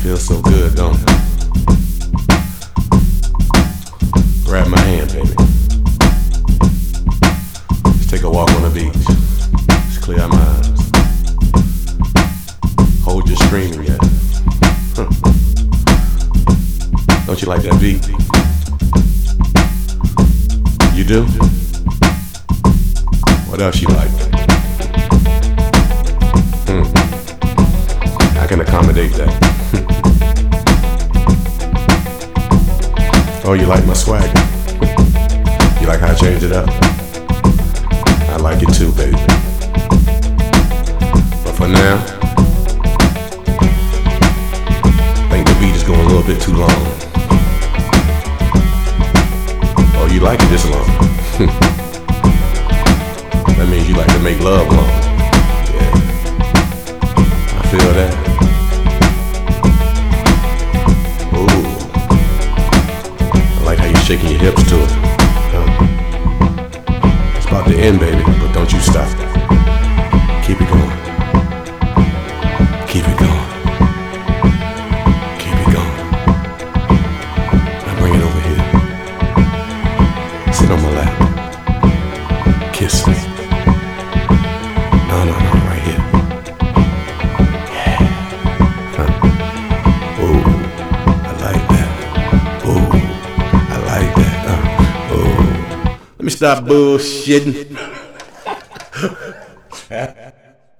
Feels so good, don't it? Grab my hand, baby. Let's take a walk on the beach. Let's clear our minds. Hold your screaming yet. Huh. Don't you like that beat? You do? What else you like? I can accommodate that. Oh, you like my swag? You like how I changed it up? I like it too, baby. But for now, I think the beat is going a little bit too long. Oh, you like it this long? That means you like to make love long. Yeah, I feel that. Shaking your hips to it. It's about to end, baby, but don't you stop. Keep it going. Keep it going. Keep it going. Now bring it over here. Sit on my lap. Kiss me. No, right here. Yeah. Oh, I like that. Oh. Let me stop bullshitting.